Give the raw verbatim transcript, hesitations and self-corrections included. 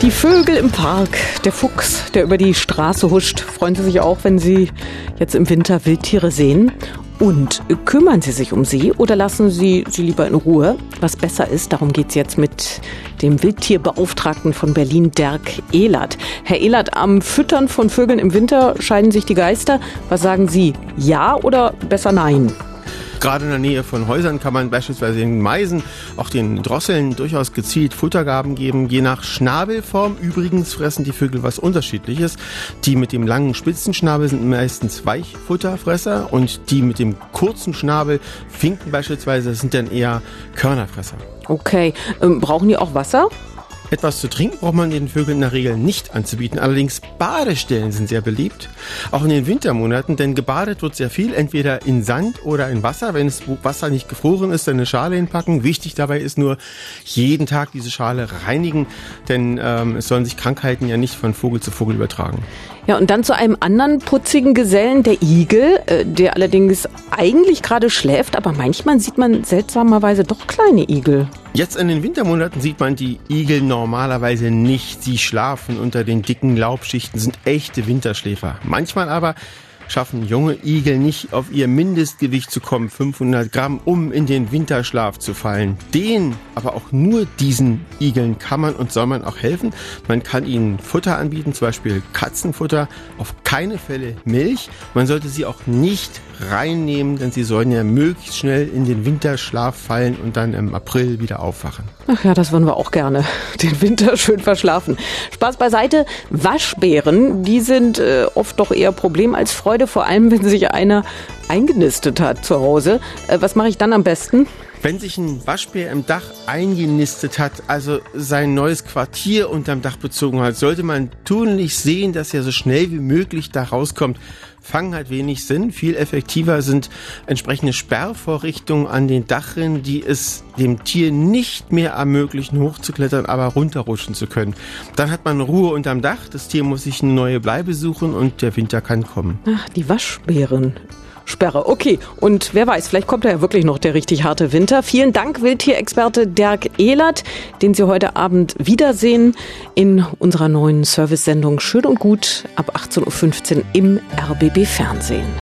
Die Vögel im Park, der Fuchs, der über die Straße huscht. Freuen Sie sich auch, wenn Sie jetzt im Winter Wildtiere sehen? Und kümmern Sie sich um sie oder lassen Sie sie lieber in Ruhe? Was besser ist, darum geht's jetzt mit dem Wildtierbeauftragten von Berlin, Dirk Ehlert. Herr Ehlert, am Füttern von Vögeln im Winter scheiden sich die Geister. Was sagen Sie? Ja oder besser nein? Gerade in der Nähe von Häusern kann man beispielsweise den Meisen, auch den Drosseln durchaus gezielt Futtergaben geben. Je nach Schnabelform übrigens fressen die Vögel was Unterschiedliches. Die mit dem langen spitzen Schnabel sind meistens Weichfutterfresser und die mit dem kurzen Schnabel, Finken beispielsweise, sind dann eher Körnerfresser. Okay, ähm, brauchen die auch Wasser? Etwas zu trinken braucht man den Vögeln in der Regel nicht anzubieten. Allerdings Badestellen sind sehr beliebt, auch in den Wintermonaten, denn gebadet wird sehr viel, entweder in Sand oder in Wasser. Wenn das Wasser nicht gefroren ist, dann eine Schale hinpacken. Wichtig dabei ist nur, jeden Tag diese Schale reinigen, denn ähm, es sollen sich Krankheiten ja nicht von Vogel zu Vogel übertragen. Ja, und dann zu einem anderen putzigen Gesellen, der Igel, äh, der allerdings eigentlich gerade schläft, aber manchmal sieht man seltsamerweise doch kleine Igel. Jetzt in den Wintermonaten sieht man die Igel normalerweise nicht. Sie schlafen unter den dicken Laubschichten, sind echte Winterschläfer. Manchmal aber schaffen junge Igel nicht auf ihr Mindestgewicht zu kommen, fünfhundert Gramm, um in den Winterschlaf zu fallen. Den, aber auch nur diesen Igeln kann man und soll man auch helfen. Man kann ihnen Futter anbieten, zum Beispiel Katzenfutter, auf keine Fälle Milch. Man sollte sie auch nicht reinnehmen, denn sie sollen ja möglichst schnell in den Winterschlaf fallen und dann im April wieder aufwachen. Ach ja, das wollen wir auch gerne. Den Winter schön verschlafen. Spaß beiseite. Waschbären, die sind äh, oft doch eher Problem als Freude, vor allem wenn sich einer eingenistet hat zu Hause. Äh, was mache ich dann am besten? Wenn sich ein Waschbär im Dach eingenistet hat, also sein neues Quartier unterm Dach bezogen hat, sollte man tunlichst sehen, dass er so schnell wie möglich da rauskommt. Fangen hat wenig Sinn. Viel effektiver sind entsprechende Sperrvorrichtungen an den Dachrinnen, die es dem Tier nicht mehr ermöglichen, hochzuklettern, aber runterrutschen zu können. Dann hat man Ruhe unterm Dach, das Tier muss sich eine neue Bleibe suchen und der Winter kann kommen. Ach, die Waschbären. Sperre, okay. Und wer weiß, vielleicht kommt da ja wirklich noch der richtig harte Winter. Vielen Dank, Wildtierexperte Dirk Ehlert, den Sie heute Abend wiedersehen in unserer neuen Service-Sendung Schön und Gut ab achtzehn Uhr fünfzehn im R B B Fernsehen.